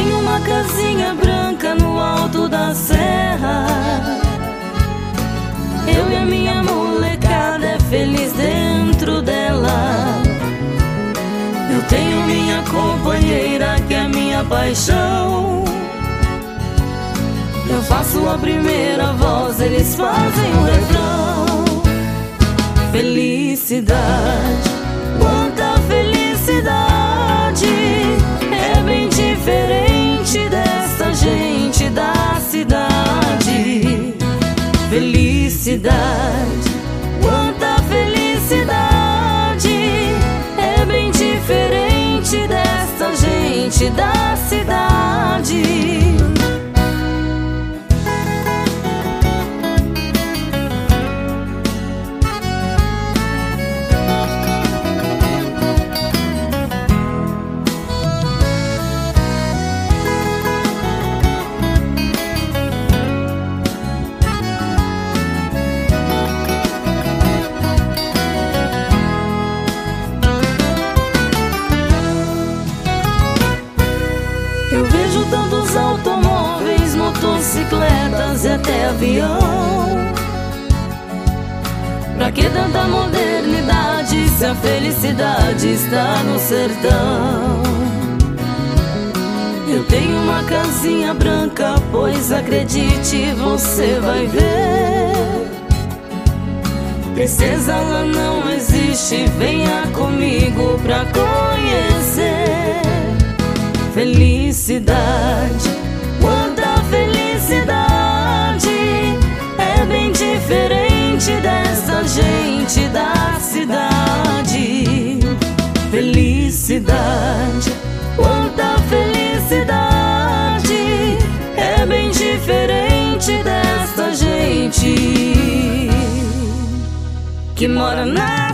tenho uma casinha branca no alto da serra. Eu e a minha molecada é feliz dentro dela. Eu tenho minha companheira que é minha paixão. Eu faço a primeira voz, eles fazem o refrão. Felicidade, quanta felicidade, é bem diferente dessa gente da cidade. Felicidade, quanta felicidade, é bem diferente dessa gente da cidade. Eu vejo tantos automóveis, motocicletas e até avião. Pra que tanta modernidade se a felicidade está no sertão? Eu tenho uma casinha branca, pois acredite, você vai ver. Tristeza lá não existe, venha comigo pra conhecer. Felicidade, quanta felicidade, é bem diferente dessa gente da cidade. Felicidade, quanta felicidade, é bem diferente dessa gente que mora na